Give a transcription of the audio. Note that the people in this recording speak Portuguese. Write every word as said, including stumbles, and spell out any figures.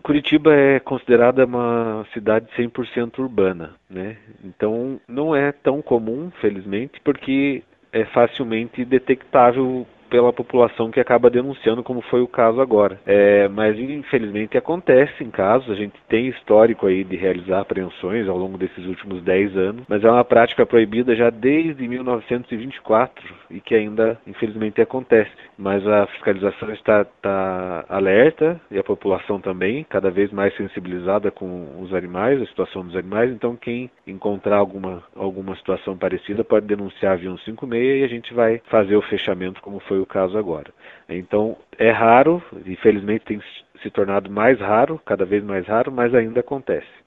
Curitiba é considerada uma cidade cem por cento urbana, né? Então não é tão comum, felizmente, porque é facilmente detectável pela população que acaba denunciando, como foi o caso agora. É, mas infelizmente acontece em casos, a gente tem histórico aí de realizar apreensões ao longo desses últimos dez anos, mas é uma prática proibida já desde mil novecentos e vinte e quatro e que ainda infelizmente acontece. Mas a fiscalização está, está alerta e a população também, cada vez mais sensibilizada com os animais, a situação dos animais, então quem encontrar alguma, alguma situação parecida pode denunciar via cento e cinquenta e seis e a gente vai fazer o fechamento como foi o caso agora. Então, é raro, infelizmente tem se tornado mais raro, cada vez mais raro, mas ainda acontece.